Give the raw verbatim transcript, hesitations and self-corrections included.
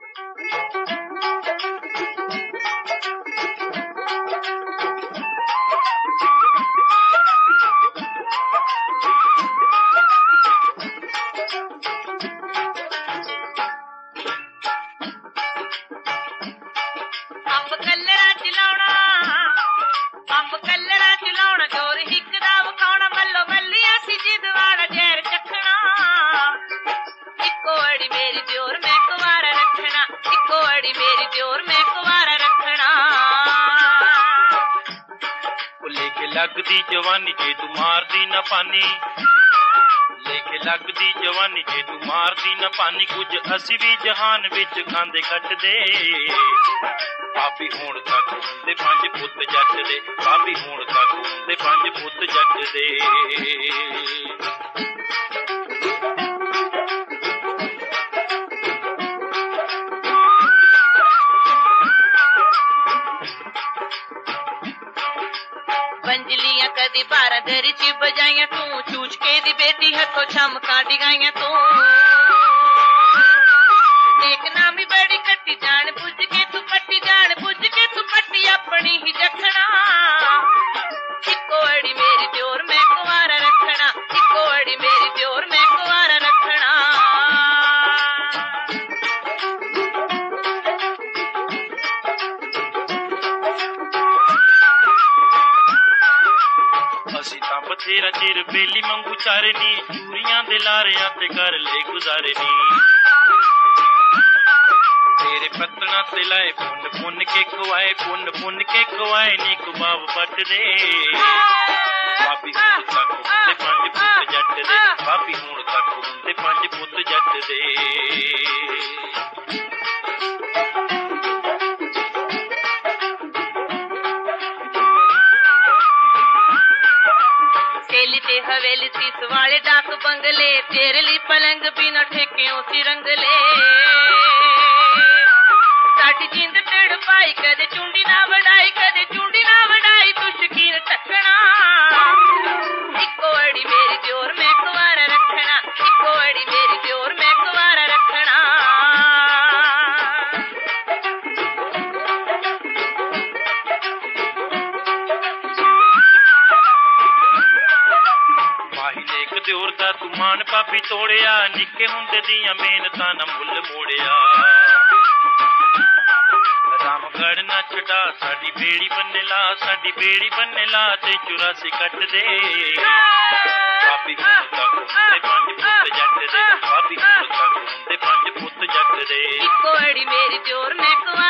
लगदी जवानी जे तू मारदी न पानी, लेके लगदी जवानी जे तू मारदी न पानी। कुछ असी भी जहान विच खांदे कटदे, पापी होण तक हुंदे पंज पुत जट दे, पापी होण तक हुंदे पंज पुत जट दे। पंजलियां कदी बारह दरी च बजाइयां तू, चूचके दी बेटी हथों छमका डिगाइयां तू। नेक नामी बड़ी कट्टी जान बुझ के तू पट्टी, जान बुझ के तू पट्टी अपनी ही जखना। इको अड़ी मेरी जोर मैं कुंवारा रखना, इको अड़ी मेरी जोर मैं कुंवारा रखना। बथेरा चिर बेली मंगू चारे नी, चूरियां दे लारियां ते कर ले गुजारे नी। तेरे पत्तना ते लाए पुन पुन के खुआए, पुन पुन के खुआए नी कुबाब पट दे। पापी होण तक हुंदे पंज पुत जट दे, पापी होण तक हुंदे पंज पुत जट दे। हवेली तीस वाले डाक बंगले, तेरे लिए पलंग बिना ठेक्यों सी रंगले। साडी जिंद टेढ़ पाई कदे चुंडी ना वडाई, कदे चुंडी ना वडाई तू शकीन टकना। इको अड़ी मेरी जोर मैं कुंवारा रखना, इको अड़ी मेरी जोर मैं कुंवारा रखना। दियोर दा तू मान पापी तोड़िया, निक्के हुंदे दियां मेहनतां ना मुੱਲ मोड़िया। रामगढ़ ना छड़ा साडी बेड़ी बन्ने ला, साडी बेड़ी बन्ने ला ते चौरासी कट दे। पापी होण तक हुंदे पंज पुत जट दे, पापी होण तक हुंदे पंज पुत जट दे। इको अड़ी मेरी जोर मैं कुंवारा